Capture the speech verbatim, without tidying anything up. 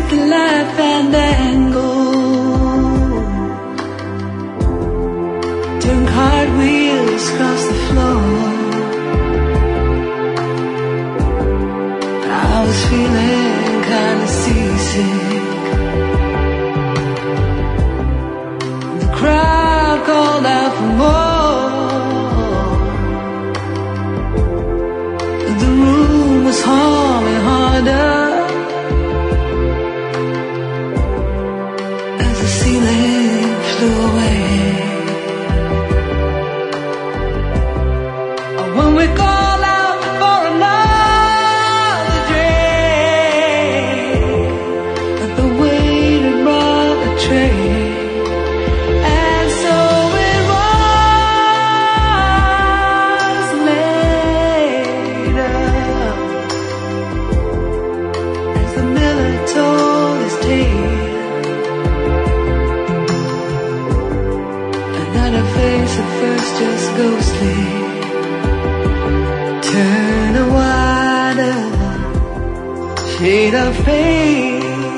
the light fandango. Turn cartwheels across the floor. I was feeling kinda seasick. The crowd called out for more. The room was humming harder as the ceiling flew away. When we call out for another drink, the waiter brought a tray, and so it was later, as the miller told his tale. Another face at first just ghostly turn a wider shade of pain.